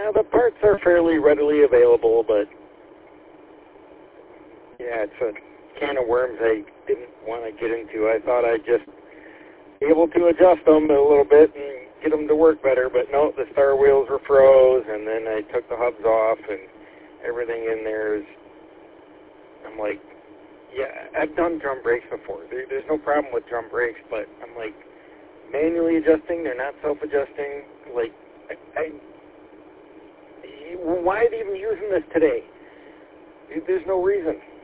the parts are fairly readily available, but yeah, it's a can of worms I didn't want to get into. I thought I'd just be able to adjust them a little bit and get them to work better, but no, the star wheels were froze, and then I took the hubs off, and everything in there is, I'm like, yeah, I've done drum brakes before. There's no problem with drum brakes, but I'm like, manually adjusting, they're not self-adjusting. Like, why are they even using this today? There's no reason.